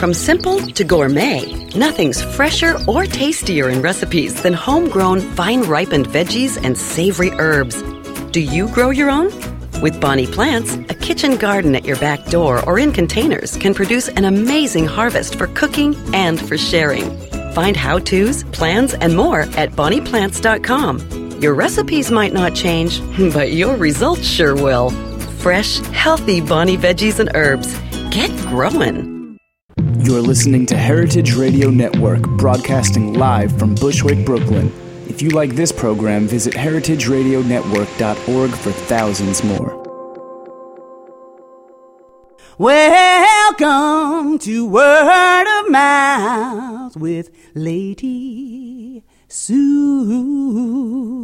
From simple to gourmet, nothing's fresher or tastier in recipes than homegrown, vine-ripened veggies and savory herbs. Do you grow your own? With Bonnie Plants, a kitchen garden at your back door or in containers can produce an amazing harvest for cooking and for sharing. Find how-tos, plans, and more at BonniePlants.com. Your recipes might not change, but your results sure will. Fresh, healthy Bonnie veggies and herbs. Get growing. You're listening to Heritage Radio Network, broadcasting live from Bushwick, Brooklyn. If you like this program, visit heritageradionetwork.org for thousands more. Welcome to Word of Mouth with Lady Sue.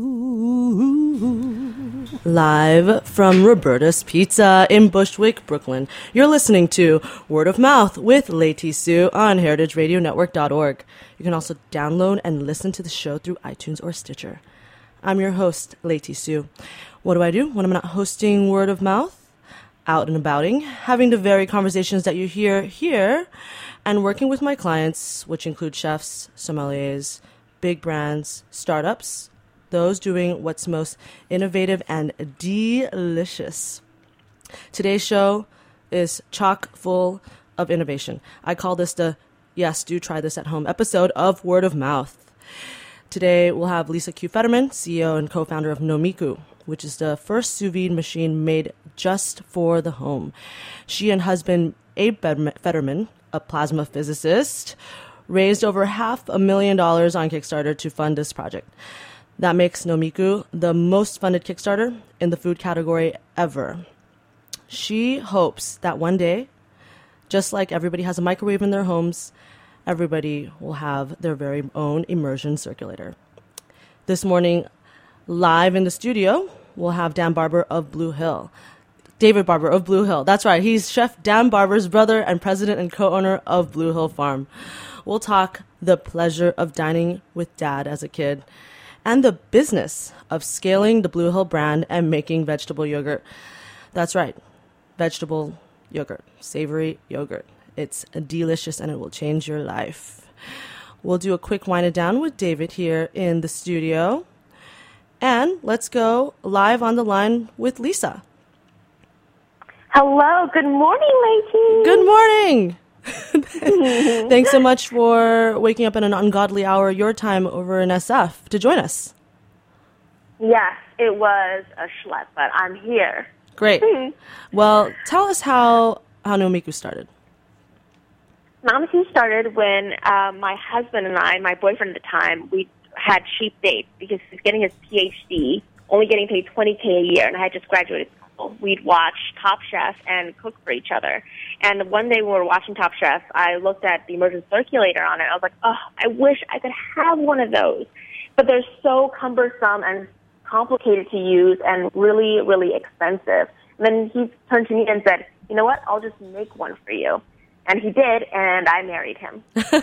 Live from Roberta's Pizza in Bushwick, Brooklyn. You're listening to Word of Mouth with Lady Sue on heritageradionetwork.org. You can also download and listen to the show through iTunes or Stitcher. I'm your host, Lady Sue. What do I do when I'm not hosting Word of Mouth? Out and abouting, having the very conversations that you hear here, and working with my clients, which include chefs, sommeliers, big brands, startups, those doing what's most innovative and delicious. Today's show is chock full of innovation. I call this the Yes, Do Try This at Home episode of Word of Mouth. Today we'll have Lisa Q. Fetterman, CEO and co-founder of Nomiku, which is the first sous vide machine made just for the home. She and husband Abe Fetterman, a plasma physicist, raised over $500,000 on Kickstarter to fund this project. That makes Nomiku the most funded Kickstarter in the food category ever. She hopes that one day, just like everybody has a microwave in their homes, everybody will have their very own immersion circulator. This morning, live in the studio, we'll have Dan Barber of Blue Hill. David Barber of Blue Hill. That's right. He's Chef Dan Barber's brother and president and co-owner of Blue Hill Farm. We'll talk the pleasure of dining with Dad as a kid and the business of scaling the Blue Hill brand and making vegetable yogurt. That's right. Vegetable yogurt. Savory yogurt. It's delicious and it will change your life. We'll do a quick wind it down with David here in the studio. And let's go live on the line with Lisa. Hello. Good morning, ladies. Good morning. Thanks so much for waking up at an ungodly hour, your time over in SF, to join us. Yes, it was a schlep, but I'm here. Great. Well, tell us how Nomiku started. Nomiku started when my husband and I, my boyfriend at the time, we had cheap dates because he was getting his PhD, only getting paid $20K a year, and I had just graduated school. We'd watch Top Chef and cook for each other. And one day when we were watching Top Chef, I looked at the immersion circulator on it. I was like, oh, I wish I could have one of those. But they're so cumbersome and complicated to use and really, really expensive. And then he turned to me and said, you know what, I'll just make one for you. And he did, and I married him.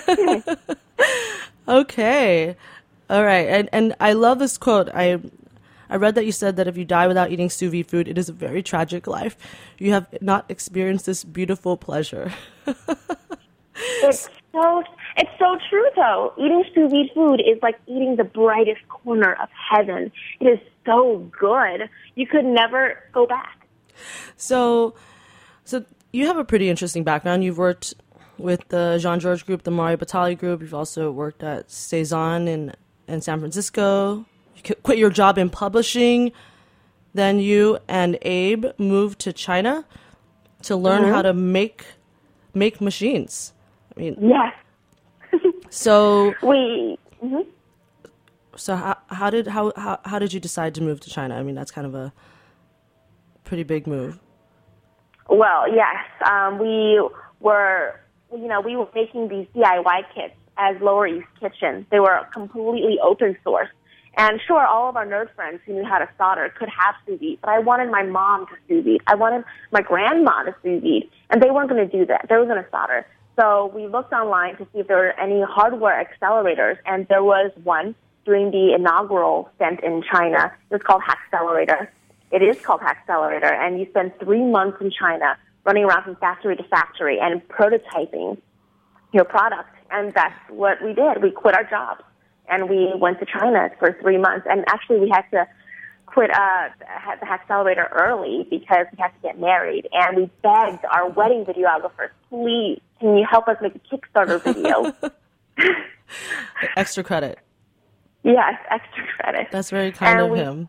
Okay. All right. And I love this quote. I read that you said that if you die without eating sous vide food, it is a very tragic life. You have not experienced this beautiful pleasure. It's so true, though. Eating sous vide food is like eating the brightest corner of heaven. It is so good. You could never go back. So you have a pretty interesting background. You've worked with the Jean-Georges Group, the Mario Batali Group. You've also worked at Cezanne in San Francisco. You quit your job in publishing. Then you and Abe moved to China to learn how to make machines. I mean, yes. So we. So how did you decide to move to China? I mean, that's kind of a pretty big move. Well, yes, we were making these DIY kits as Lower East Kitchen. They were completely open source. And sure, all of our nerd friends who knew how to solder could have sous vide, but I wanted my mom to sous vide. I wanted my grandma to sous vide, and they weren't going to do that. They were going to solder. So we looked online to see if there were any hardware accelerators, and there was one during the inaugural stint in China. It was called Hackcelerator. It is called Hackcelerator, and you spend 3 months in China running around from factory to factory and prototyping your product. And that's what we did. We quit our jobs, and we went to China for 3 months. And actually, we had to quit the Hackcelerator early because we had to get married. And we begged our wedding videographers, please, can you help us make a Kickstarter video? Extra credit. Yes, extra credit. That's very kind of him.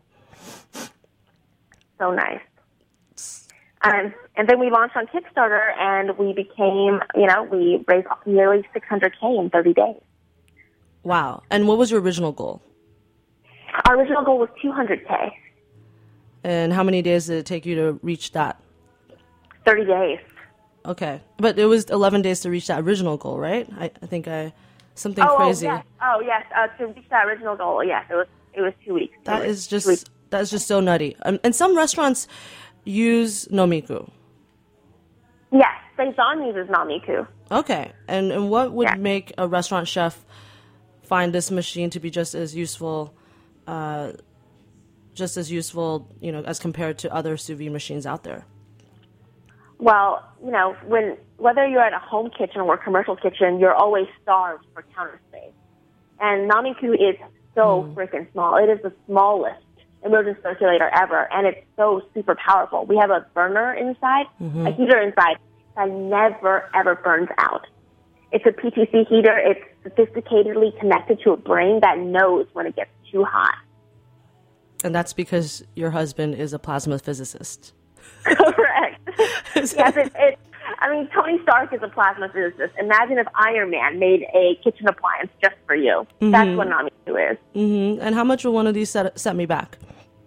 So nice. And then we launched on Kickstarter, and we became, we raised nearly $600K in 30 days. Wow. And what was your original goal? Our original goal was $200K. And how many days did it take you to reach that? 30 days. Okay. But it was 11 days to reach that original goal, right? I think something crazy. Yes. To reach that original goal, yes. It was 2 weeks. That is just so nutty. And some restaurants use Nomiku. Yes, Saison uses Nomiku. Okay. And what would make a restaurant chef find this machine to be just as useful, as compared to other sous vide machines out there? Well, whether you're at a home kitchen or a commercial kitchen, you're always starved for counter space. And Nomiku is so freaking small. It is the smallest emergency circulator ever, and it's so super powerful. We have a burner inside, a heater inside that never, ever burns out. It's a PTC heater. It's sophisticatedly connected to a brain that knows when it gets too hot. And that's because your husband is a plasma physicist. Correct. Yes, Tony Stark is a plasma physicist. Imagine if Iron Man made a kitchen appliance just for you. That's what Nomiku is. And how much will one of these set me back?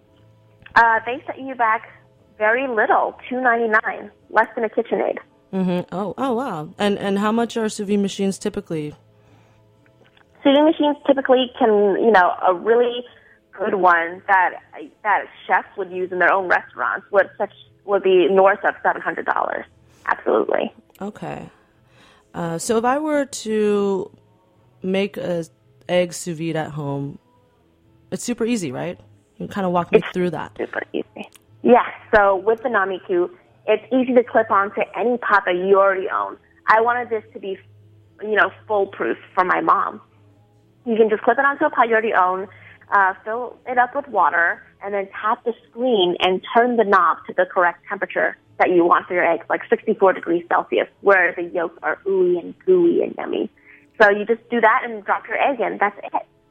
They set you back very little, $2.99, less than a KitchenAid. Oh, wow. And how much are sous vide machines typically? Sous vide machines typically can, a really good one that chefs would use in their own restaurants would be north of $700. Absolutely. Okay. So if I were to make a egg sous vide at home, it's super easy, right? You can kind of walk me through that. Super easy. Yeah. So with the Nomiku, it's easy to clip onto any pot that you already own. I wanted this to be, foolproof for my mom. You can just clip it onto a pot you already own, fill it up with water, and then tap the screen and turn the knob to the correct temperature that you want for your eggs, like 64 degrees Celsius, where the yolks are ooey and gooey and yummy. So you just do that and drop your egg in. That's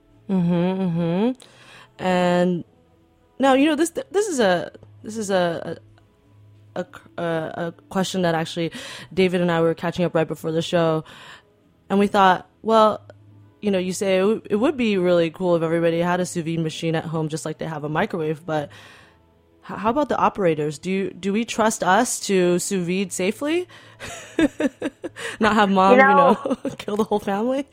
it. And now, this is a question that actually David and I were catching up right before the show, and we thought, well, you say it would be really cool if everybody had a sous vide machine at home, just like they have a microwave. But how about the operators? Do we trust us to sous vide safely? Not have mom, kill the whole family?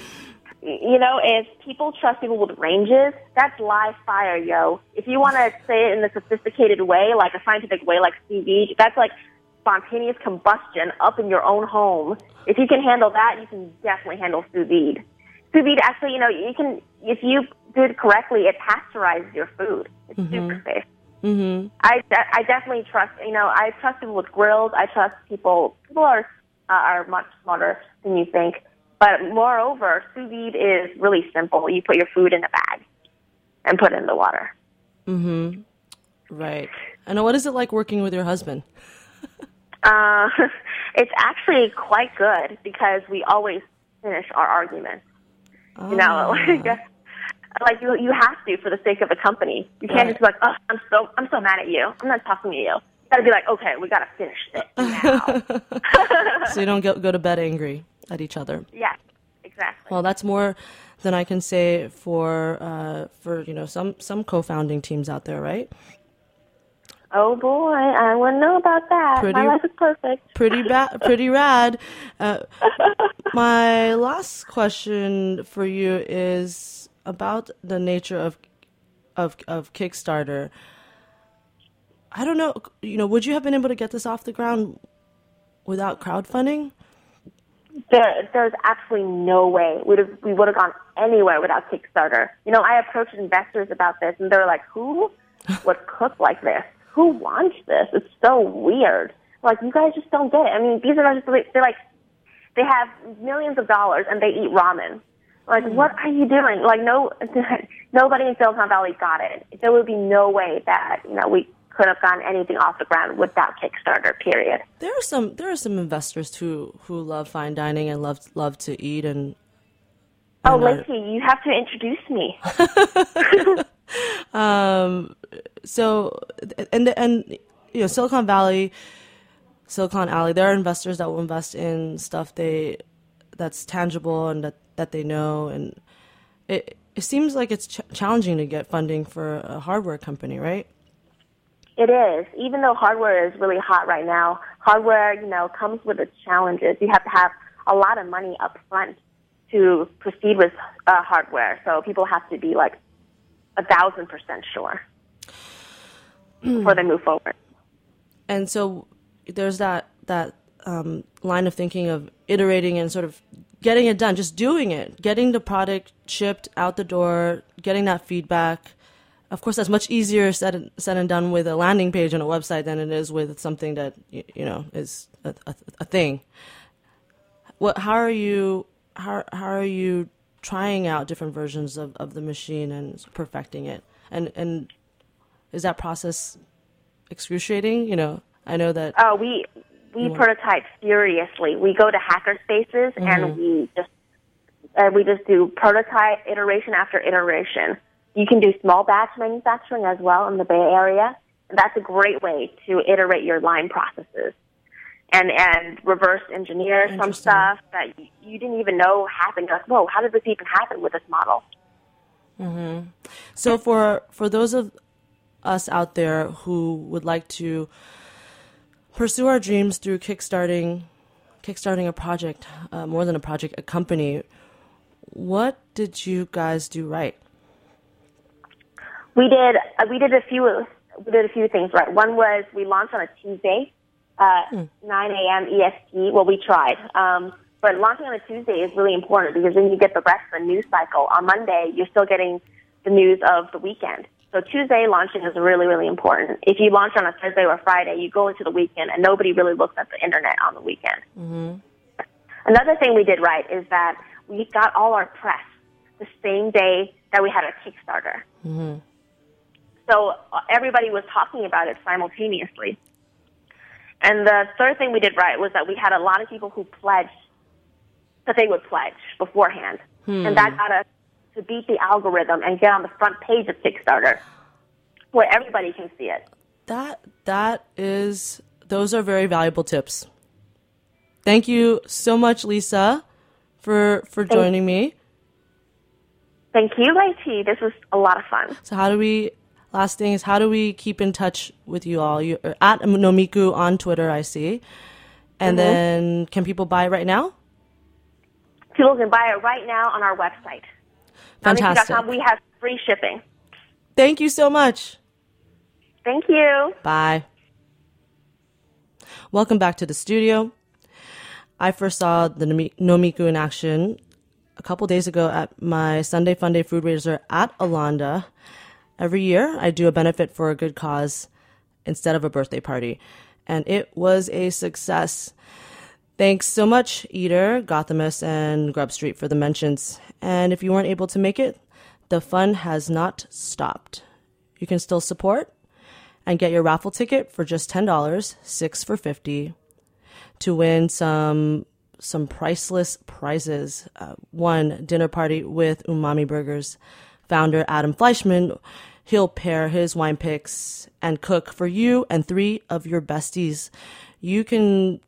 If people trust people with ranges, that's live fire, yo. If you want to say it in a sophisticated way, like a scientific way, like sous vide, that's like spontaneous combustion up in your own home. If you can handle that, you can definitely handle sous vide. Sous vide, actually, you can, if you do it correctly, it pasteurizes your food. It's super safe. I definitely trust, I trust people with grills. I trust people are much smarter than you think. But moreover, sous vide is really simple. You put your food in a bag and put it in the water. Right. And what is it like working with your husband? It's actually quite good because we always finish our arguments. You have to for the sake of the company. You can't just be like, oh, I'm so mad at you. I'm not talking to you. You gotta be like, okay, we gotta finish this now. So you don't go to bed angry at each other. Yes, exactly. Well, that's more than I can say for some co-founding teams out there, right? Oh boy, I wouldn't know about that. My life is perfect. Pretty rad. My last question for you is about the nature of Kickstarter. I don't know. Would you have been able to get this off the ground without crowdfunding? There's absolutely no way we would have gone anywhere without Kickstarter. I approached investors about this, and they're like, "Who would cook like this? Who wants this? It's so weird. Like, you guys just don't get it." I mean, these are just, they're like They have millions of dollars and they eat ramen. Like, what are you doing? Like, nobody in Silicon Valley got it. There would be no way that, we could have gotten anything off the ground without Kickstarter, period. There are some investors who love fine dining and love to eat and Lacey, you have to introduce me. Silicon Alley, there are investors that will invest in stuff that's tangible and that they know, and it seems like it's challenging to get funding for a hardware company, right? It is. Even though hardware is really hot right now, hardware, comes with its challenges. You have to have a lot of money up front to proceed with hardware, so people have to be like 1,000% sure before they move forward. And so there's that line of thinking of iterating and sort of getting it done, just doing it, getting the product shipped out the door, getting that feedback. Of course, that's much easier said and done with a landing page on a website than it is with something that is a thing. How are you trying out different versions of the machine and perfecting it? And is that process excruciating? I know that. Oh, we prototype furiously. We go to hackerspaces and we just do prototype iteration after iteration. You can do small batch manufacturing as well in the Bay Area, and that's a great way to iterate your line processes and reverse engineer some stuff that you didn't even know happened. You're like, whoa, how did this even happen with this model? Mm-hmm. So for those of us out there who would like to pursue our dreams through kickstarting a project, more than a project, a company, what did you guys do right? We did a few things right. One was we launched on a Tuesday, 9 a.m. EST. Well, we tried. But launching on a Tuesday is really important because then you get the rest of the news cycle. On Monday, you're still getting the news of the weekend. So Tuesday launching is really, really important. If you launch on a Thursday or Friday, you go into the weekend and nobody really looks at the internet on the weekend. Mm-hmm. Another thing we did right is that we got all our press the same day that we had our Kickstarter. Mm-hmm. So everybody was talking about it simultaneously. And the third thing we did right was that we had a lot of people who pledged that they would pledge beforehand. And that got us to beat the algorithm and get on the front page of Kickstarter where everybody can see it. Those are very valuable tips. Thank you so much, Lisa, for joining me. Thank you, Lacey. This was a lot of fun. So last thing is, how do we keep in touch with you all? You're at Nomiku on Twitter, I see. And then can people buy it right now? People can buy it right now on our website. Fantastic. We have free shipping. Thank you so much. Thank you. Bye. Welcome back to the studio. I first saw the Nomiku in action a couple days ago at my Sunday Funday food raiser at Alonda. Every year, I do a benefit for a good cause instead of a birthday party, and it was a success. Thanks so much, Eater, Gothamus, and Grub Street for the mentions. And if you weren't able to make it, the fun has not stopped. You can still support and get your raffle ticket for just $10, 6 for $50, to win some priceless prizes. One, dinner party with Umami Burgers. Founder Adam Fleischman, he'll pair his wine picks and cook for you and 3 of your besties. You can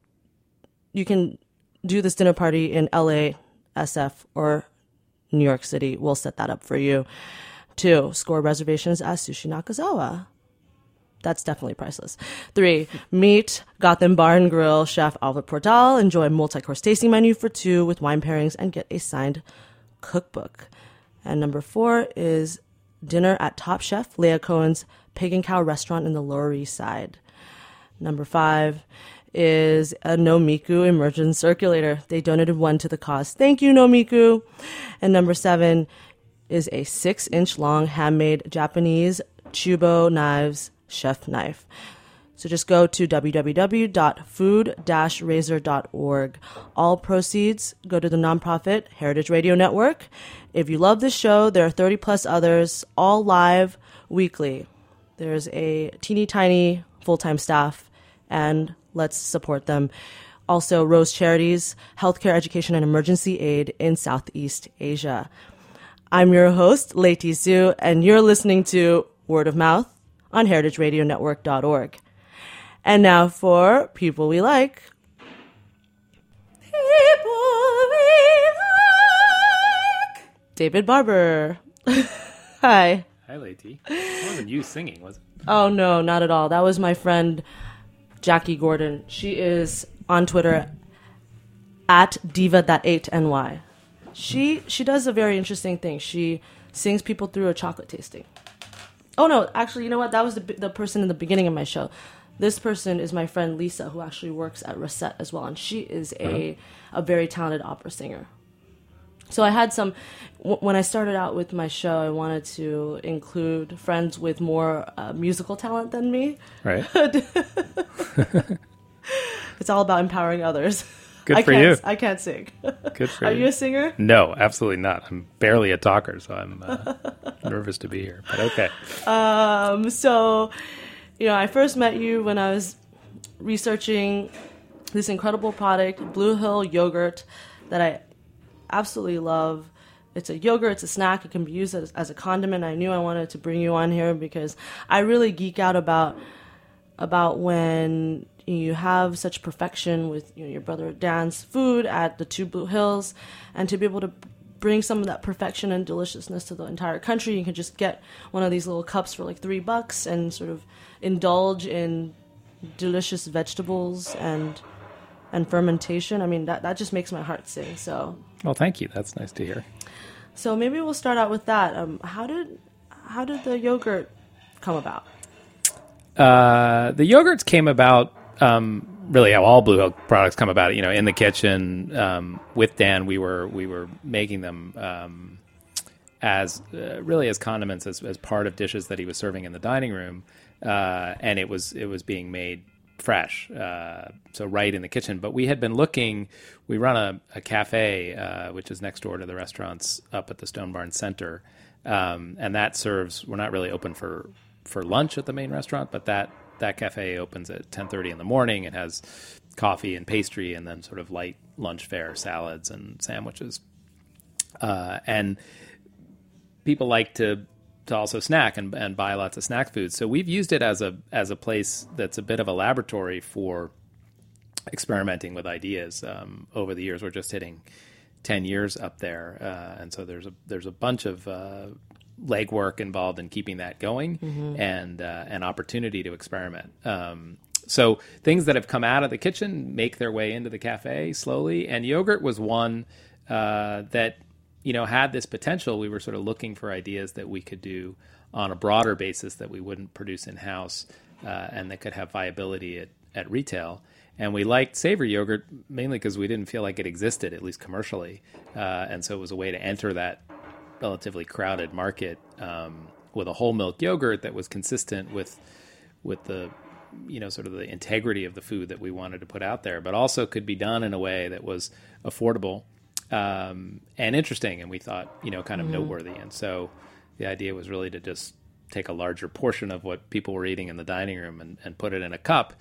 do this dinner party in LA, SF, or New York City. We'll set that up for you. 2, score reservations at Sushi Nakazawa. That's definitely priceless. 3, meet Gotham Bar and Grill chef Albert Portal. Enjoy a multi-course tasting menu for 2 with wine pairings and get a signed cookbook. And number 4 is dinner at Top Chef Leah Cohen's Pig and Cow restaurant in the Lower East Side. Number 5 is a Nomiku immersion circulator. They donated 1 to the cause. Thank you, Nomiku. And number 7 is a 6-inch long handmade Japanese Chubo knives chef knife. So just go to www.food-razor.org. All proceeds go to the nonprofit Heritage Radio Network. If you love this show, there are 30 plus others, all live weekly. There's a teeny tiny full-time staff, and let's support them. Also, Rose Charities, Healthcare, Education, and Emergency Aid in Southeast Asia. I'm your host, Leti Su, and you're listening to Word of Mouth on heritageradionetwork.org. And now for People We Like. People We Like. David Barber. Hi. Hi, Leti. It wasn't you singing, was it? Oh, no, not at all. That was my friend, Jackie Gordon. She is on Twitter at diva.8ny. She does a very interesting thing. She sings people through a chocolate tasting. Oh, no, actually, you know what? That was the person in the beginning of my show. This person is my friend Lisa, who actually works at Rosette as well, and she is a very talented opera singer. So I had when I started out with my show, I wanted to include friends with more musical talent than me. Right. It's all about empowering others. Good for you. I can't sing. Good for you. Are you a singer? No, absolutely not. I'm barely a talker, so I'm nervous to be here. But okay. So, I first met you when I was researching this incredible product, Blue Hill yogurt, that I absolutely love. It's a yogurt, it's a snack, it can be used as a condiment. I knew I wanted to bring you on here because I really geek out about when you have such perfection with your brother Dan's food at the two Blue Hills, and to be able to bring some of that perfection and deliciousness to the entire country. You can just get one of these little cups for like $3 and sort of indulge in delicious vegetables and fermentation. I mean, that just makes my heart sing. So, well, thank you. That's nice to hear. So maybe we'll start out with that. How did the yogurt come about? The yogurts came about. Really how all Blue Hill products come about, in the kitchen, with Dan, we were making them, as condiments, as part of dishes that he was serving in the dining room. And it was being made fresh. So right in the kitchen, but we had been looking, we run a cafe, which is next door to the restaurants up at the Stone Barn Center. And that serves, we're not really open for lunch at the main restaurant, but that cafe opens at 10:30 in the morning. It has coffee and pastry and then sort of light lunch fare, salads and sandwiches. And people like to also snack and buy lots of snack foods. So we've used it as a place that's a bit of a laboratory for experimenting with ideas. Over the years, we're just hitting 10 years up there. And so there's a bunch of legwork involved in keeping that going, and an opportunity to experiment. So things that have come out of the kitchen make their way into the cafe slowly, and yogurt was one that had this potential. We were sort of looking for ideas that we could do on a broader basis that we wouldn't produce in-house, and that could have viability at retail. And we liked savory yogurt mainly because we didn't feel like it existed, at least commercially, and so it was a way to enter that relatively crowded market with a whole milk yogurt that was consistent with the sort of the integrity of the food that we wanted to put out there, but also could be done in a way that was affordable and interesting, and we thought kind of noteworthy. And so the idea was really to just take a larger portion of what people were eating in the dining room and put it in a cup,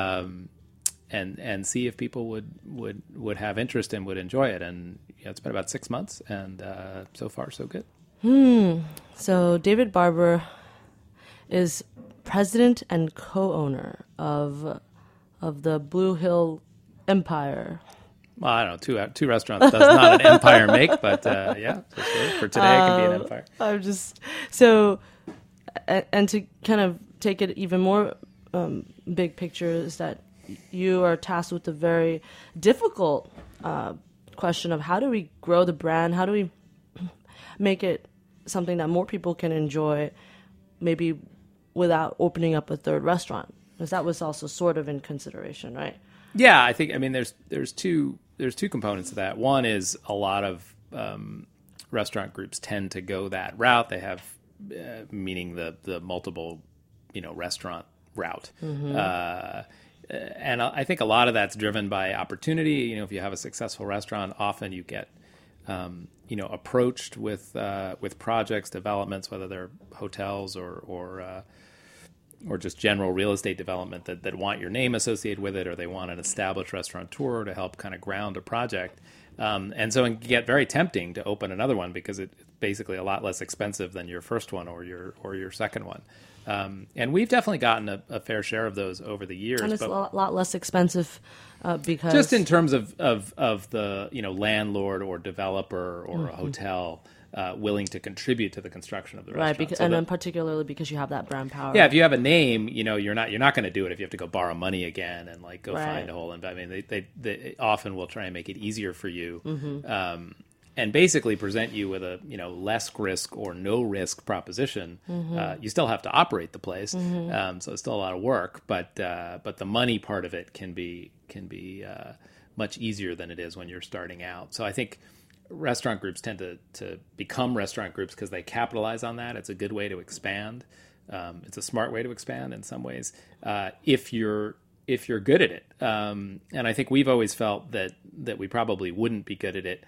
and see if people would have interest and would enjoy it. And it's been about 6 months, and so far so good. So David Barber is president and co-owner of the Blue Hill Empire. Well, I don't know, two restaurants does not an empire make, but yeah, for today it can be an empire. I'm just so, and to kind of take it even more big picture is that you are tasked with the very difficult question of how do we grow the brand? How do we make it something that more people can enjoy, maybe without opening up a third restaurant? Because that was also sort of in consideration, right? Yeah, I think, there's two components to that. One is a lot of restaurant groups tend to go that route. They have, meaning the multiple, restaurant route. And I think a lot of that's driven by opportunity. If you have a successful restaurant, often you get, approached with projects, developments, whether they're hotels or just general real estate development that want your name associated with it, or they want an established restaurateur to help kind of ground a project. And so it can get very tempting to open another one because it's basically a lot less expensive than your first one or your second one. And we've definitely gotten a fair share of those over the years. And it's a lot less expensive because... Just in terms of the landlord or developer or a hotel willing to contribute to the construction of the restaurant. Right, then particularly because you have that brand power. Yeah, if you have a name, you're not going to do it if you have to go borrow money again and go find a hole. And I mean, they often will try and make it easier for you. And basically present you with a less risk or no risk proposition. You still have to operate the place, so it's still a lot of work. But the money part of it can be much easier than it is when you're starting out. So I think restaurant groups tend to become restaurant groups because they capitalize on that. It's a good way to expand. It's a smart way to expand in some ways if you're good at it. And I think we've always felt that we probably wouldn't be good at it.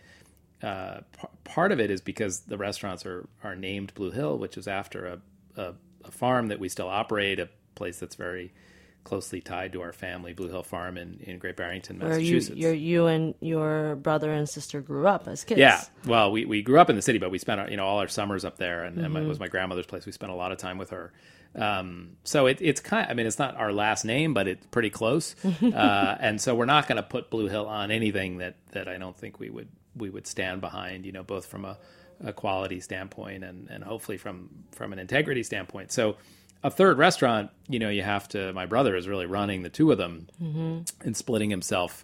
Part of it is because the restaurants are named Blue Hill, which is after a farm that we still operate, a place that's very closely tied to our family, Blue Hill Farm in Great Barrington, Massachusetts. Where you and your brother and sister grew up as kids. Yeah, well, we grew up in the city, but we spent all our summers up there, and it was my grandmother's place. We spent a lot of time with her. So it's it's not our last name, but it's pretty close. And so we're not going to put Blue Hill on anything that I don't think we would stand behind, both from a quality standpoint and hopefully from an integrity standpoint. So a third restaurant, you have to, my brother is really running the two of them and splitting himself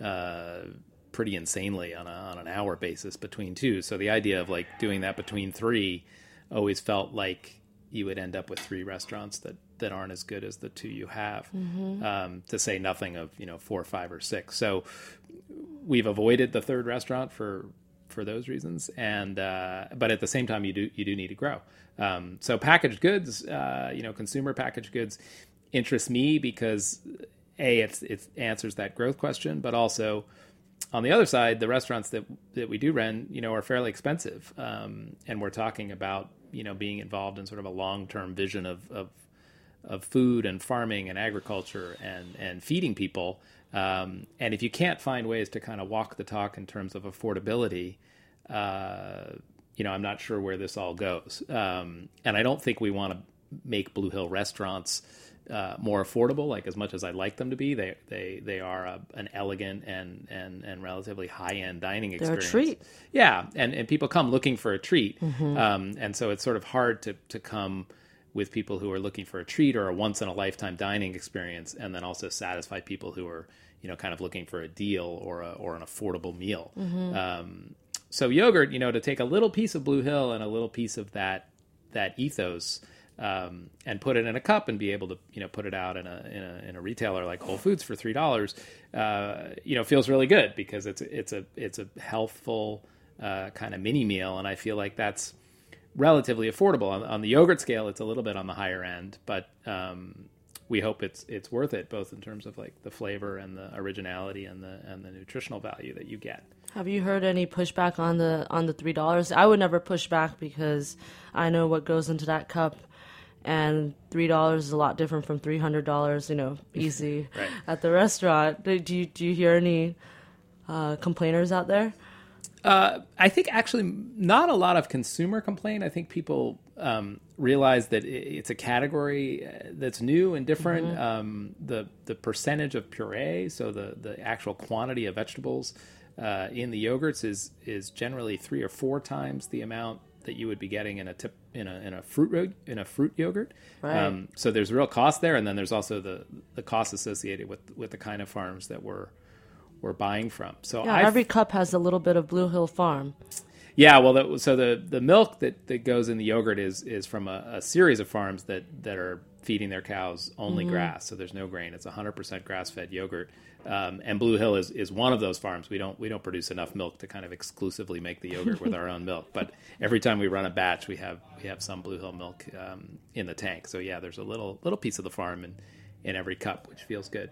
pretty insanely on an hour basis between two. So the idea of doing that between three always felt like you would end up with three restaurants that aren't as good as the two you have, to say nothing of 4, 5, or 6. So we've avoided the third restaurant for those reasons, and but at the same time you do need to grow. So packaged goods, consumer packaged goods interest me because it answers that growth question, but also on the other side, the restaurants that we do run, are fairly expensive, and we're talking about being involved in sort of a long-term vision of food and farming and agriculture and feeding people. And if you can't find ways to kind of walk the talk in terms of affordability, I'm not sure where this all goes. And I don't think we want to make Blue Hill restaurants more affordable, as much as I'd like them to be. They are an elegant and relatively high-end dining experience. They're a treat. Yeah, and people come looking for a treat. And so it's sort of hard to come with people who are looking for a treat or a once-in-a-lifetime dining experience, and then also satisfy people who are, kind of looking for a deal or an affordable meal. So yogurt, to take a little piece of Blue Hill and a little piece of that ethos, and put it in a cup and be able to, put it out in a retailer like Whole Foods for $3, feels really good because it's a healthful kind of mini meal, and I feel like that's relatively affordable. On the yogurt scale, it's a little bit on the higher end, but we hope it's worth it, both in terms of the flavor and the originality and the nutritional value that you get. Have you heard any pushback on the $3? I would never push back because I know what goes into that cup, and $3 is a lot different from $300, easy right. At the restaurant. Do you hear any complainers out there? I think actually not a lot of consumer complaint. I think people realize that it's a category that's new and different. The percentage of puree, so the actual quantity of vegetables in the yogurts is generally 3 or 4 times the amount that you would be getting in a fruit yogurt. Right. So there's real cost there, and then there's also the cost associated with the kind of farms that we're buying from. So every cup has a little bit of Blue Hill Farm. Yeah, well, the milk that goes in the yogurt is from a series of farms that are feeding their cows only grass, so there's no grain. It's 100% grass-fed yogurt. And Blue Hill is one of those farms. We don't produce enough milk to kind of exclusively make the yogurt with our own milk. But every time we run a batch, we have some Blue Hill milk in the tank. So yeah, there's a little piece of the farm in every cup, which feels good.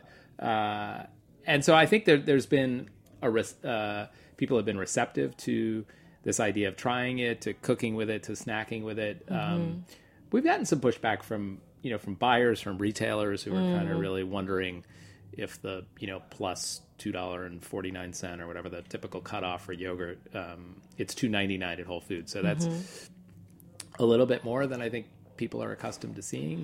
And so I think there's been people have been receptive to this idea of trying it, to cooking with it, to snacking with it. We've gotten some pushback from buyers, from retailers who are kind of really wondering if the plus $2.49 or whatever the typical cutoff for yogurt, it's $2.99 at Whole Foods. So that's a little bit more than I think people are accustomed to seeing.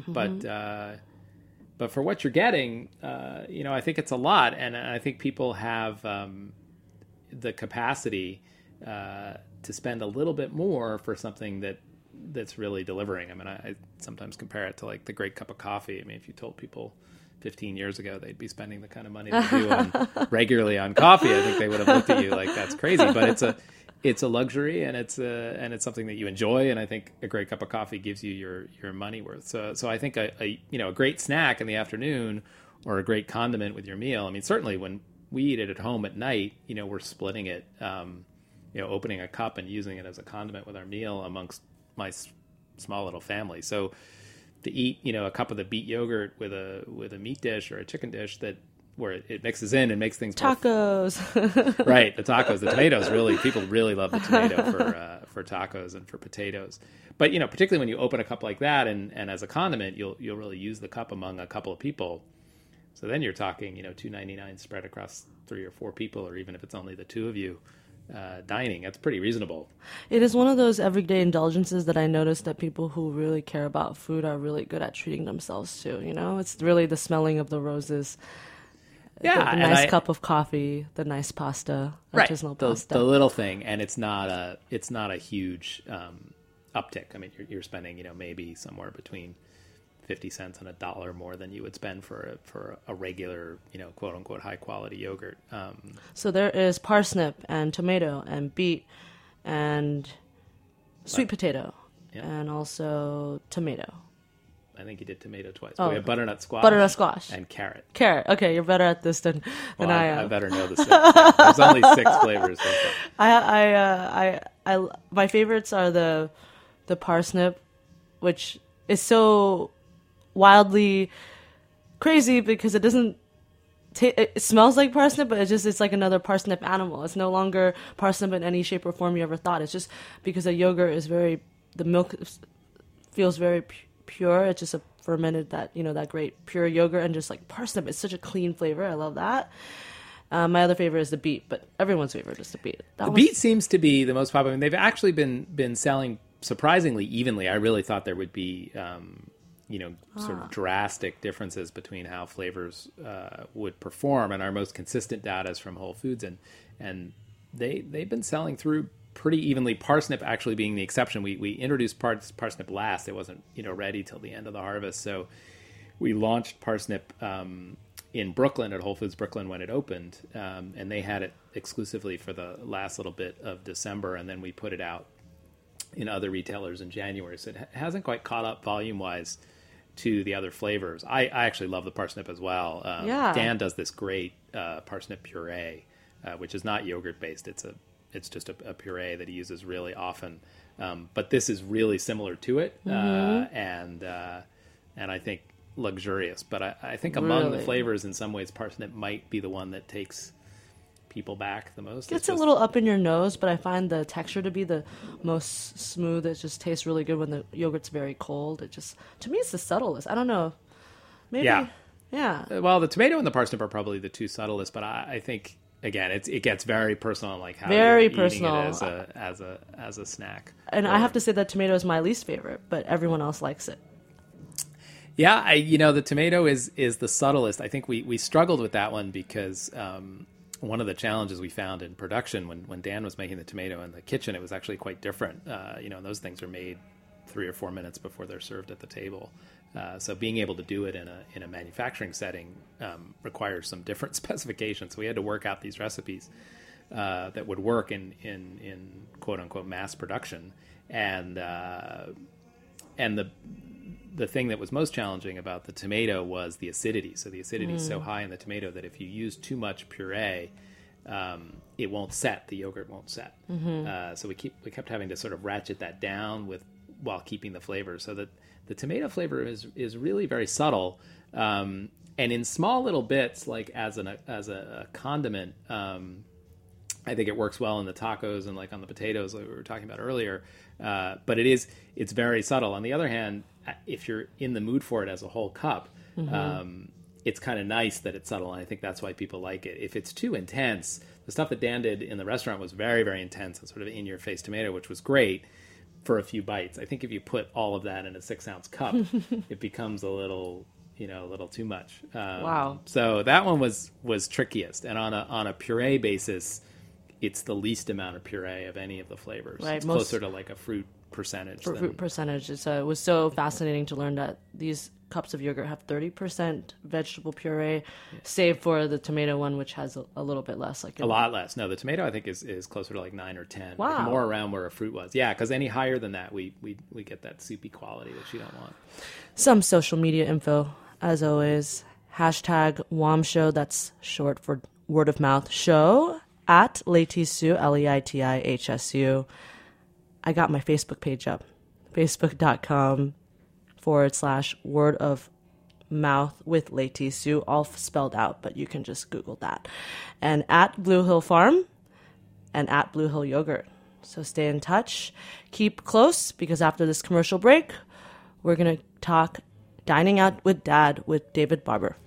But for what you're getting, I think it's a lot, and I think people have the capacity to spend a little bit more for something that's really delivering. I mean, I sometimes compare it to like the great cup of coffee. I mean, if you told people 15 years ago they'd be spending the kind of money they do regularly on coffee, I think they would have looked at you like that's crazy. But it's a luxury, and it's something that you enjoy, and I think a great cup of coffee gives you your money worth. So I think a great snack in the afternoon or a great condiment with your meal. I mean, certainly when we eat it at home at night, we're splitting it, opening a cup and using it as a condiment with our meal amongst my small little family. So to eat, a cup of the beet yogurt with a meat dish or a chicken dish where it mixes in and makes things tacos. Right, the tacos, the tomatoes. Really, people really love the tomato for tacos and for potatoes. But particularly when you open a cup like that and as a condiment, you'll really use the cup among a couple of people. So then you're talking, $2.99 spread across 3 or 4 people, or even if it's only the two of you dining. That's pretty reasonable. It is one of those everyday indulgences that I noticed that people who really care about food are really good at treating themselves to. It's really the smelling of the roses. Yeah, the nice cup of coffee, the nice pasta, artisanal pasta. The little thing, and it's not a huge uptick. I mean, you're spending maybe somewhere between 50 cents and $1 more than you would spend for a regular quote unquote high quality yogurt. So there is parsnip and tomato and beet and sweet potato and also tomato. I think you did tomato twice. Oh, we have butternut squash. And carrot. Okay, you're better at this than I am. I better know the 6. There's only 6 flavors. My favorites are the parsnip, which is so wildly crazy because it doesn't. It smells like parsnip, but it's like another parsnip animal. It's no longer parsnip in any shape or form you ever thought. It's just because the yogurt is the milk feels very pure. It's just a fermented that great pure yogurt, and just like parsnip, it's such a clean flavor. I love that. My other favorite is the beet, but everyone's favorite is the beet. Beet seems to be the most popular. I mean, they've actually been selling surprisingly evenly. I really thought there would be sort of drastic differences between how flavors would perform, and our most consistent data is from Whole Foods, and they've been selling through pretty evenly. Parsnip actually being the exception. We introduced parsnip last. It wasn't ready till the end of the harvest, so we launched parsnip in Brooklyn at Whole Foods Brooklyn when it opened, and they had it exclusively for the last little bit of December, and then we put it out in other retailers in January. So it hasn't quite caught up volume wise to the other flavors. I actually love the parsnip as well. Dan does this great parsnip puree, which is not yogurt based. It's just a puree that he uses really often. But this is really similar to it, and I think luxurious. But I think among the flavors, in some ways, parsnip might be the one that takes people back the most. It's a little up in your nose, but I find the texture to be the most smooth. It just tastes really good when the yogurt's very cold. To me, it's the subtlest. I don't know. Maybe. Yeah. Well, the tomato and the parsnip are probably the two subtlest, but I think, again, it gets very personal, like how very you're personal eating it as a snack. And I have to say that tomato is my least favorite, but everyone else likes it. Yeah, the tomato is the subtlest. I think we struggled with that one because one of the challenges we found in production when Dan was making the tomato in the kitchen, it was actually quite different. And those things are made 3 or 4 minutes before they're served at the table. So being able to do it in a manufacturing setting requires some different specifications. So we had to work out these recipes that would work in quote unquote mass production, and the thing that was most challenging about the tomato was the acidity. So the acidity is so high in the tomato that if you use too much puree, it won't set. The yogurt won't set. So we kept having to sort of ratchet that down while keeping the flavor. So that the tomato flavor is really very subtle, and in small little bits, like as a condiment. I think it works well in the tacos and like on the potatoes like we were talking about earlier. But it's very subtle. On the other hand, if you're in the mood for it as a whole cup, it's kind of nice that it's subtle. And I think that's why people like it. If it's too intense, the stuff that Dan did in the restaurant was very, very intense and sort of in your face tomato, which was great for a few bites. I think if you put all of that in a 6-ounce cup, it becomes a little too much. Wow. So that one was trickiest. And on a puree basis, it's the least amount of puree of any of the flavors. Right, it's closer to like a fruit percentage. Fruit percentage. It was so fascinating to learn that these cups of yogurt have 30% vegetable puree, save for the tomato one, which has a little bit less. A lot less. No, the tomato I think is closer to like 9 or 10. Wow. Like more around where a fruit was. Yeah, because any higher than that, we get that soupy quality that you don't want. Some social media info, as always. Hashtag WOM Show, that's short for word of mouth show. At Leitisu, LEITIHSU. I got my Facebook page up. Facebook.com/word of mouth with Leitisu, all spelled out, but you can just Google that. And at Blue Hill Farm and at Blue Hill Yogurt. So stay in touch. Keep close, because after this commercial break, we're going to talk Dining Out with Dad with David Barber.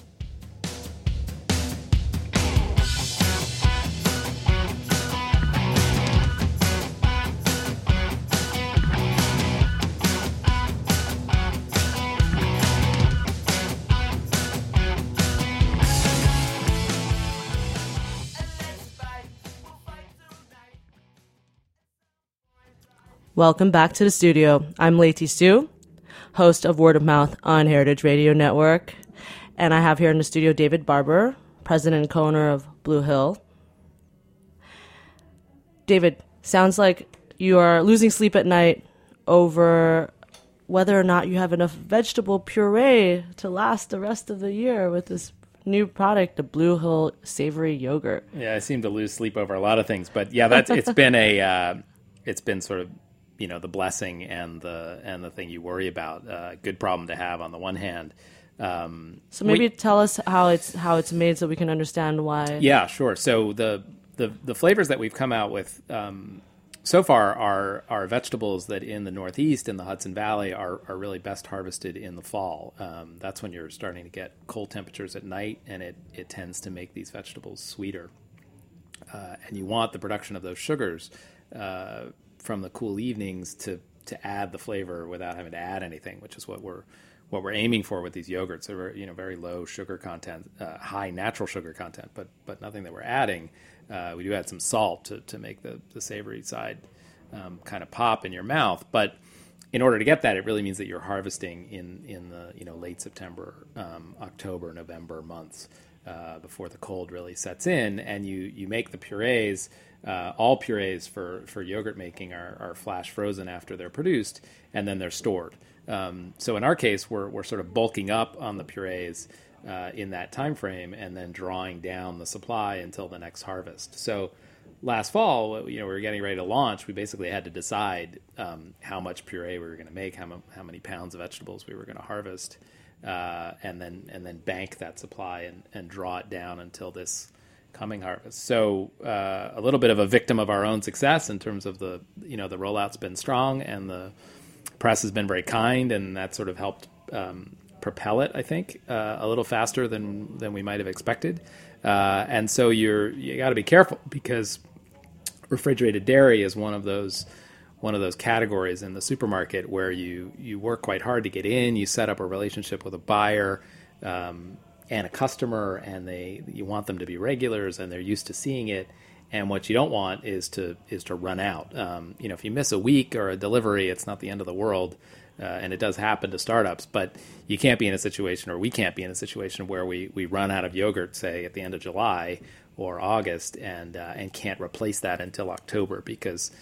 Welcome back to the studio. I'm Leitisu, host of Word of Mouth on Heritage Radio Network. And I have here in the studio David Barber, president and co-owner of Blue Hill. David, sounds like you are losing sleep at night over whether or not you have enough vegetable puree to last the rest of the year with this new product, the Blue Hill Savory Yogurt. Yeah, I seem to lose sleep over a lot of things. But yeah, it's been sort of, the blessing and the thing you worry about. Good problem to have on the one hand. So maybe tell us how it's made so we can understand why. Yeah, sure. So the flavors that we've come out with so far are vegetables that in the Northeast, in the Hudson Valley, are really best harvested in the fall. That's when you're starting to get cold temperatures at night, and it tends to make these vegetables sweeter. And you want the production of those sugars from the cool evenings to add the flavor without having to add anything, which is what we're aiming for with these yogurts. They're very low sugar content, high natural sugar content, but nothing that we're adding. We do add some salt to make the savory side kind of pop in your mouth. But in order to get that, it really means that you're harvesting in the late September, October, November months before the cold really sets in, and you make the purees. All purees for yogurt making are flash frozen after they're produced, and then they're stored. So in our case, we're sort of bulking up on the purees in that time frame, and then drawing down the supply until the next harvest. So last fall, we were getting ready to launch. We basically had to decide how much puree we were going to make, how many pounds of vegetables we were going to harvest, and then bank that supply and draw it down until this coming harvest. So a little bit of a victim of our own success in terms of the rollout's been strong, and the press has been very kind, and that sort of helped propel it, I think, a little faster than we might have expected. And so you got to be careful, because refrigerated dairy is one of those categories in the supermarket where you work quite hard to get in. You set up a relationship with a buyer and a customer, and you want them to be regulars, and they're used to seeing it. And what you don't want is to run out. If you miss a week or a delivery, it's not the end of the world, and it does happen to startups. But you can't be in a situation, or we can't be in a situation where we run out of yogurt, say at the end of July or August, and can't replace that until October, because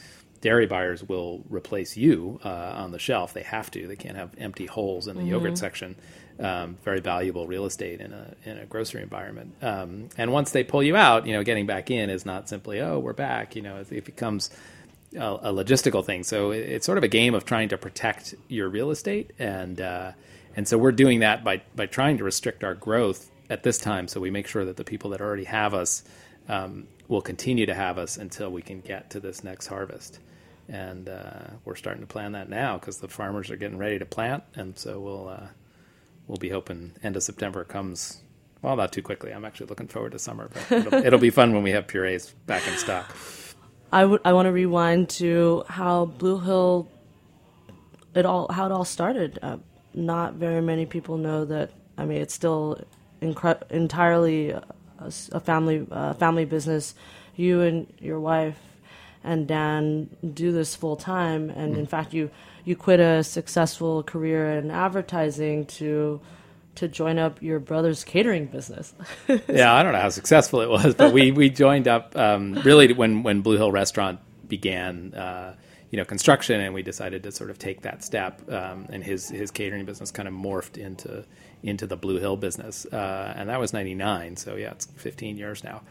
dairy buyers will replace you on the shelf. They have to. They can't have empty holes in the yogurt section. Very valuable real estate in a grocery environment. And once they pull you out, getting back in is not simply, oh, we're back. It becomes a logistical thing. So it's sort of a game of trying to protect your real estate. And so we're doing that by trying to restrict our growth at this time. So we make sure that the people that already have us will continue to have us until we can get to this next harvest. And we're starting to plan that now because the farmers are getting ready to plant. And so we'll be hoping end of September comes, well, not too quickly. I'm actually looking forward to summer, but it'll be fun when we have purees back in stock. I want to rewind to how Blue Hill, how it all started. Not very many people know that. I mean, it's still entirely a family business. You and your wife and Dan do this full time, and in fact, you quit a successful career in advertising to join up your brother's catering business. Yeah, I don't know how successful it was, but we joined up really when Blue Hill Restaurant began, construction, and we decided to sort of take that step. And his catering business kind of morphed into the Blue Hill business, and that was '99. So yeah, it's 15 years now.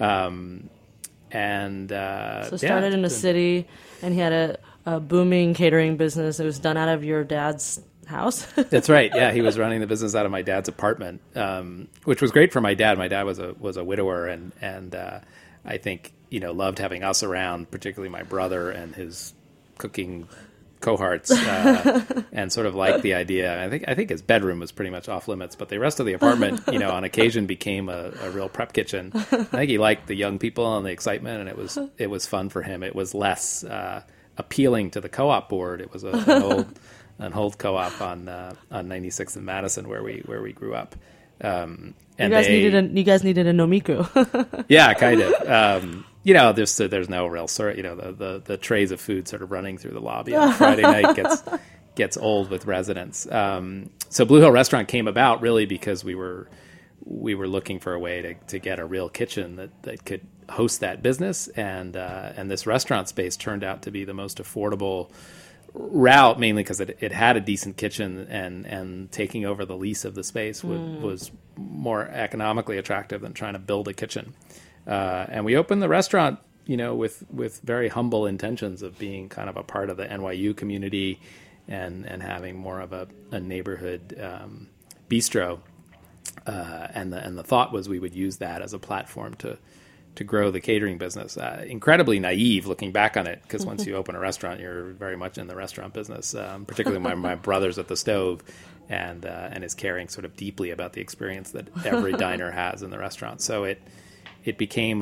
So started in a city, and he had a booming catering business. It was done out of your dad's house. That's right. Yeah, he was running the business out of my dad's apartment, which was great for my dad. My dad was a widower, and I think loved having us around, particularly my brother and his cooking cohorts, and sort of liked the idea. I think his bedroom was pretty much off limits, but the rest of the apartment, on occasion became a real prep kitchen. I think he liked the young people and the excitement, and it was fun for him. It was less appealing to the co-op board. It was an old co-op on 96th and Madison where we grew up. And you guys needed a nomiku. Yeah, kind of. There's no real sort. The trays of food sort of running through the lobby on Friday night gets old with residents. So Blue Hill Restaurant came about really because we were looking for a way to get a real kitchen that could host that business, and this restaurant space turned out to be the most affordable route, mainly because it had a decent kitchen, and taking over the lease of the space was more economically attractive than trying to build a kitchen. And we opened the restaurant, with very humble intentions of being kind of a part of the NYU community and having more of a neighborhood bistro. And the thought was we would use that as a platform to grow the catering business. Incredibly naive looking back on it, because once you open a restaurant, you're very much in the restaurant business, particularly my brother's at the stove and is caring sort of deeply about the experience that every diner has in the restaurant. So it became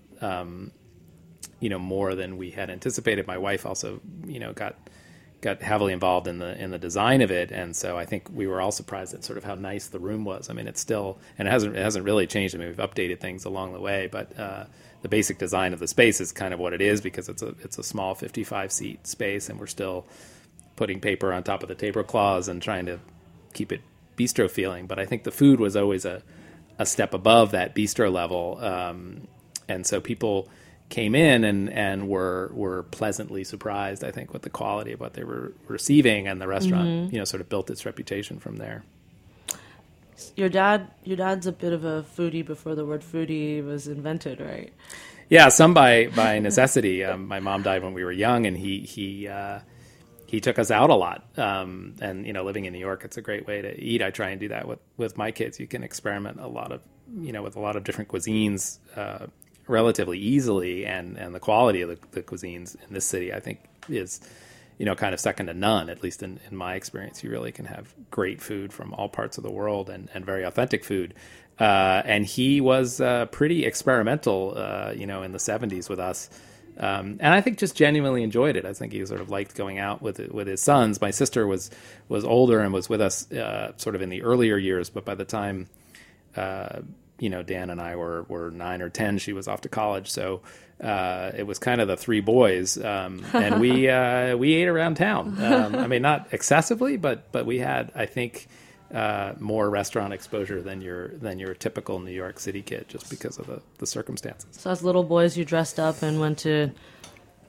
more than we had anticipated. My wife also, got heavily involved in the design of it, and so I think we were all surprised at sort of how nice the room was. I mean, it's still, and it hasn't really changed. I mean, we've updated things along the way, but the basic design of the space is kind of what it is, because it's a small 55-seat space, and we're still putting paper on top of the tablecloths and trying to keep it bistro feeling. But I think the food was always a step above that bistro level, and so people came in and were pleasantly surprised, I think, with the quality of what they were receiving, and the restaurant, sort of built its reputation from there. Your dad's a bit of a foodie before the word foodie was invented, right? Yeah, some by necessity. My mom died when we were young, and he took us out a lot. And living in New York, it's a great way to eat. I try and do that with my kids. You can experiment with a lot of different cuisines relatively easily, and the quality of the cuisines in this city, I think, is kind of second to none, at least in my experience. You really can have great food from all parts of the world, and very authentic food. And he was pretty experimental, in the 70s with us. And I think just genuinely enjoyed it. I think he sort of liked going out with his sons. My sister was older and was with us sort of in the earlier years, but by the time Dan and I were 9 or 10, she was off to college. So it was kind of the three boys, and we ate around town. I mean, not excessively, but we had, I think, more restaurant exposure than your typical New York City kid, just because of the circumstances. So as little boys, you dressed up and went to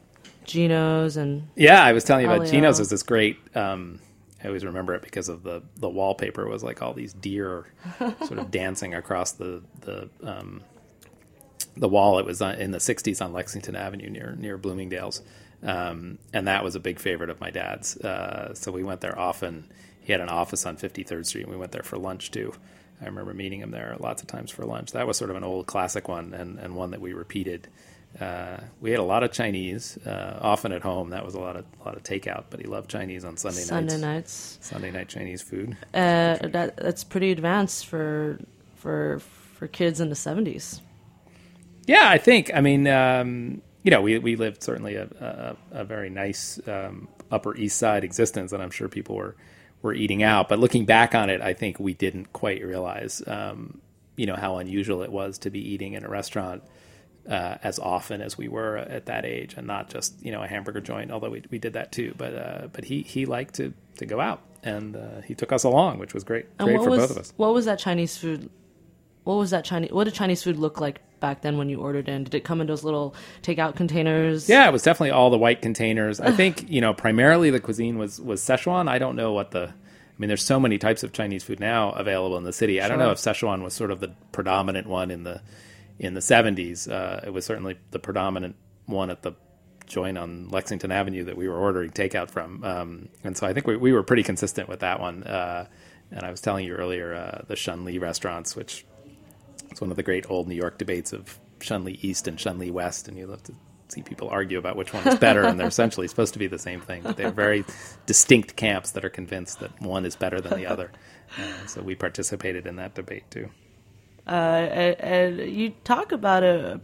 Geno's and yeah, I was telling you about Alio. Geno's is this great. I always remember it because of the wallpaper was like all these deer sort of dancing across the wall. It was in the 60s on Lexington Avenue near Bloomingdale's. And that was a big favorite of my dad's. So we went there often. He had an office on 53rd Street, and we went there for lunch too. I remember meeting him there lots of times for lunch. That was sort of an old classic one, and one that we repeated. We had a lot of Chinese, often at home. That was a lot of takeout, but he loved Chinese on Sunday nights. Sunday night Chinese food. That's pretty advanced for kids in the 70s. Yeah, I think. I mean, we lived certainly a very nice Upper East Side existence, and I'm sure people were eating out. But looking back on it, I think we didn't quite realize, how unusual it was to be eating in a restaurant as often as we were at that age, and not just a hamburger joint. Although we did that too, but he liked to go out, and he took us along, which was great for both of us. What was that Chinese food? What did Chinese food look like back then when you ordered in? Did it come in those little takeout containers? Yeah, it was definitely all the white containers. I think, primarily the cuisine was Szechuan. I don't know there's so many types of Chinese food now available in the city. Sure. I don't know if Szechuan was sort of the predominant one in the 70s. It was certainly the predominant one at the joint on Lexington Avenue that we were ordering takeout from. And so I think we were pretty consistent with that one. And I was telling you earlier, the Shunli restaurants, which it's one of the great old New York debates of Shunli East and Shunli West, and you love to see people argue about which one is better, and they're essentially supposed to be the same thing, but they're very distinct camps that are convinced that one is better than the other. So we participated in that debate too. And you talk about a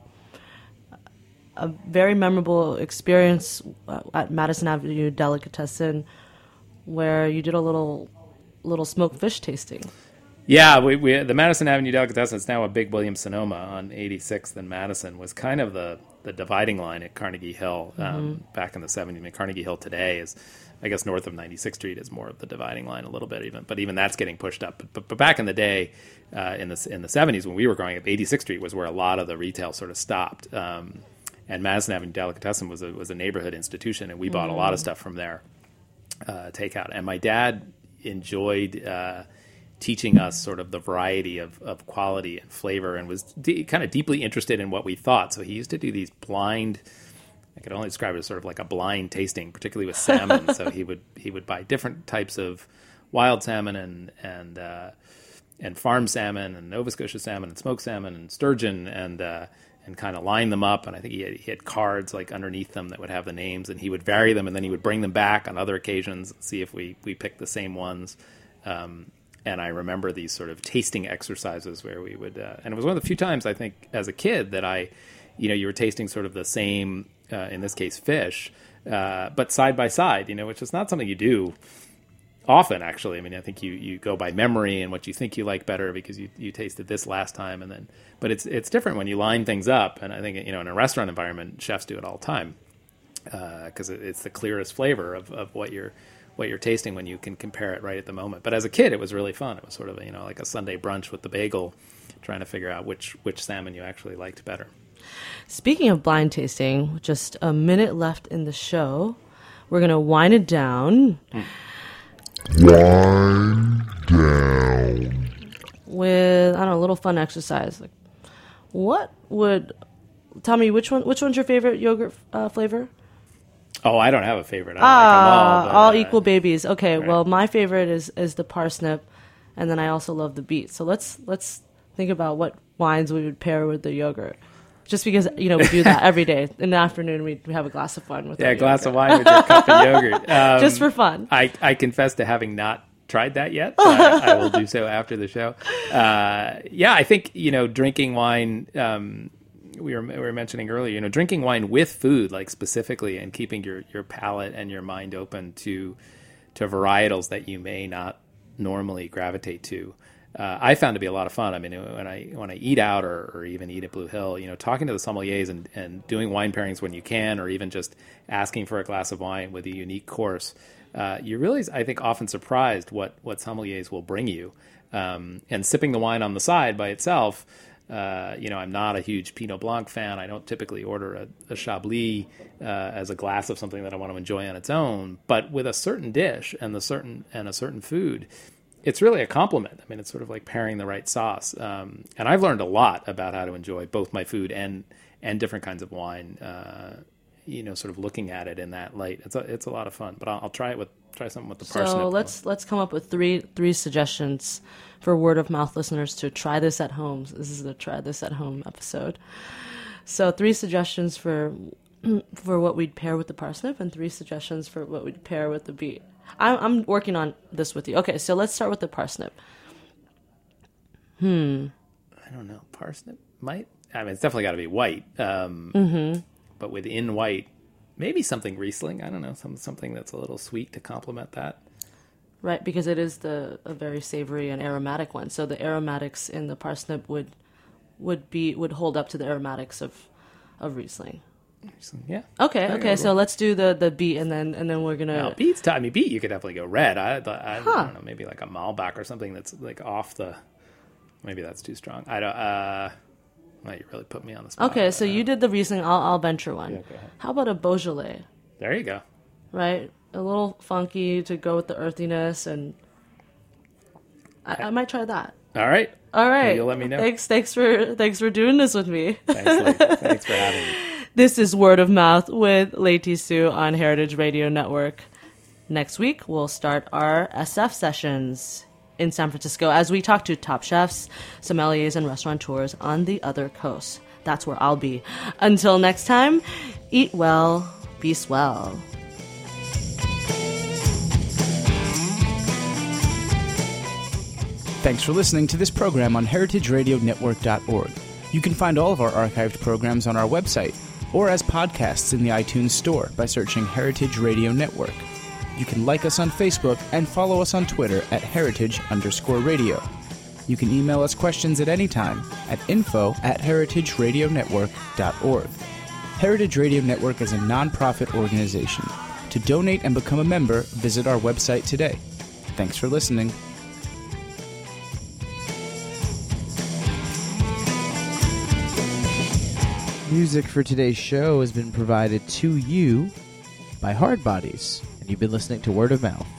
very memorable experience at Madison Avenue Delicatessen, where you did a little smoked fish tasting. Yeah, we the Madison Avenue Delicatessen, it's now a big Williams-Sonoma on 86th and Madison, was kind of the dividing line at Carnegie Hill back in the 70s. I mean, Carnegie Hill today is, I guess, north of 96th Street is more of the dividing line a little bit even, but even that's getting pushed up. But back in the day, in the 70s when we were growing up, 86th Street was where a lot of the retail sort of stopped. And Madison Avenue Delicatessen was a neighborhood institution, and we bought a lot of stuff from there, takeout. And my dad enjoyed teaching us sort of the variety of quality and flavor, and was kind of deeply interested in what we thought. So he used to do these blind, I could only describe it as sort of like a blind tasting, particularly with salmon. So he would buy different types of wild salmon and farm salmon and Nova Scotia salmon and smoked salmon and sturgeon and kind of line them up. And I think he had cards like underneath them that would have the names, and he would vary them, and then he would bring them back on other occasions and see if we picked the same ones. And I remember these sort of tasting exercises where we would, and it was one of the few times I think as a kid that you were tasting sort of the same, in this case, fish, but side by side, which is not something you do often, actually. I mean, I think you go by memory and what you think you like better because you tasted this last time, but it's different when you line things up. And I think, in a restaurant environment, chefs do it all the time because it's the clearest flavor of what you're tasting when you can compare it right at the moment. But as a kid, it was really fun. It was sort of, like a Sunday brunch with the bagel, trying to figure out which salmon you actually liked better. Speaking of blind tasting, just a minute left in the show. We're going to wind it down. Wind down. With, a little fun exercise. Like, Tommy, which one's your favorite yogurt flavor? Oh, I don't have a favorite. I like them all. All equal babies. Okay, right. Well, my favorite is the parsnip, and then I also love the beet. So let's think about what wines we would pair with the yogurt. Just because, we do that every day. In the afternoon, we have a glass of wine with a glass of wine with your cup of yogurt. Just for fun. I confess to having not tried that yet. I will do so after the show. I think, drinking wine... We were mentioning earlier, drinking wine with food, like specifically, and keeping your palate and your mind open to varietals that you may not normally gravitate to. I found to be a lot of fun. I mean, when I eat out or even eat at Blue Hill, talking to the sommeliers and doing wine pairings when you can, or even just asking for a glass of wine with a unique course, you're really, I think, often surprised what sommeliers will bring you. And sipping the wine on the side by itself, I'm not a huge Pinot Blanc fan. I don't typically order a Chablis as a glass of something that I want to enjoy on its own. But with a certain dish and a certain food, it's really a compliment. I mean, it's sort of like pairing the right sauce. And I've learned a lot about how to enjoy both my food and different kinds of wine. Sort of looking at it in that light. It's a lot of fun. But I'll try something with the parsnip. So let's come up with three suggestions for word of mouth listeners to try this at home. This is the try this at home episode. So 3 suggestions for what we'd pair with the parsnip, and 3 suggestions for what we'd pair with the beet. I'm working on this with you. Okay, so let's start with the parsnip. I don't know. Parsnip it's definitely got to be white. But within white, maybe something Riesling. I don't know, something that's a little sweet to complement that. Right, because it is a very savory and aromatic one. So the aromatics in the parsnip would hold up to the aromatics of Riesling. Yeah. Okay. So let's do the beet, and then we're gonna. No, beet. You could definitely go red. I don't know, maybe like a Malbec or something that's like off the. Maybe that's too strong. I don't. Well, you really put me on the spot. Okay, so you did the Riesling. I'll venture one. Yeah, go ahead. How about a Beaujolais? There you go. Right, a little funky to go with the earthiness, and I might try that. All right. You'll let me know. Thanks for doing this with me. Thanks for having me. This is Word of Mouth with Leti Sue on Heritage Radio Network. Next week, we'll start our SF sessions in San Francisco as we talk to top chefs, sommeliers, and restaurateurs on the other coast. That's where I'll be. Until next time, eat well, be swell. Thanks for listening to this program on heritageradionetwork.org. You can find all of our archived programs on our website or as podcasts in the iTunes Store by searching Heritage Radio Network. You can like us on Facebook and follow us on Twitter at @heritage_radio. You can email us questions at any time at info@heritageradionetwork.org. Heritage Radio Network is a non-profit organization. To donate and become a member, visit our website today. Thanks for listening. Music for today's show has been provided to you by Hard Bodies, and you've been listening to Word of Mouth.